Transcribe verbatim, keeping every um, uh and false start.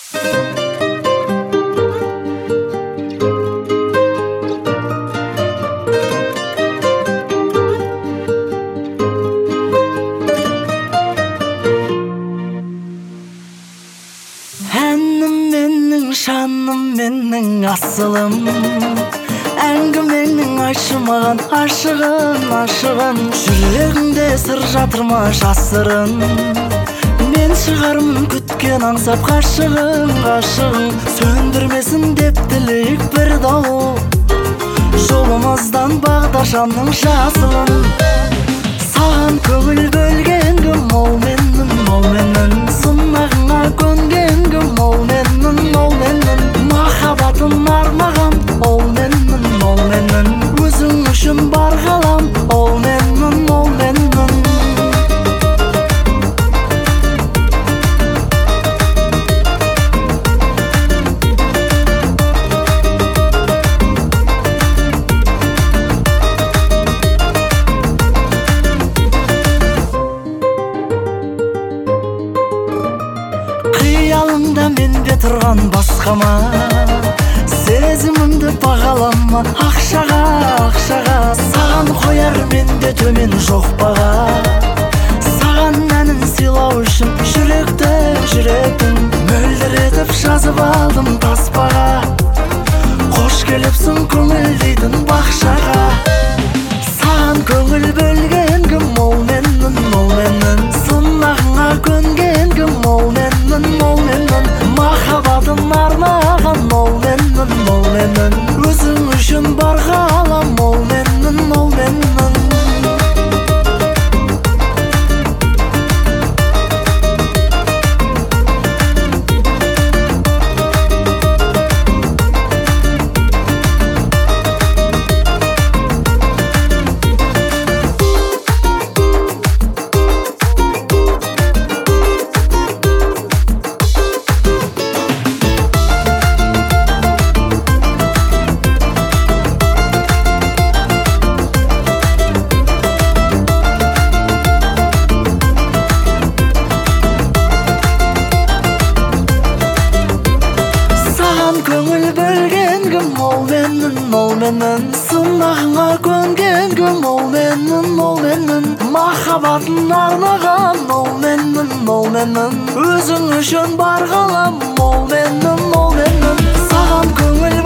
Şanım menning asılım, әңгіменің ашымаған ашығын ашығын, жүрегіңде сыр жатырма жасырын. Мен шығармын күткен аңсап ғашығың ғашығың, сөндірмесін деп тілейік бір дауыл, жолымыздан бағдаршамның жасылын. Саған көңіл бөлген кім ол менің, ол менің, сынағыңа көнген кім ол менің, ол менің, махаббатым арнаған ол менің, ол менің, өзің үшін бар ғалам ол менің, ол менің. Қиялымда менде тұрған басқама, сезімімді бағалама ақшаға, ақшаға. Саған қояр менде төмен жоқ баға, саған әнін сыйлау үшін жүректі, жүрегін мөлдіретіп жазып алдым таспаға. Қош келіпсің көңіл дейтін бақшаға, саған көңіл бөлген кім ол менің, ол менің, сынағыңа көнген кім ол менің, ол менің, махаббатым арнаған ол менің, ол менің, өзің үшін бар ғалам ол менің, ол менің. Көңіл бөлген кім ол менің, ол менің, сынағыңа көнген кім ол менің, ол менің, махаббатын арнаған ол менің, ол менің, өзің үшін бар ғалам ол менің, ол менің. Саған көңіл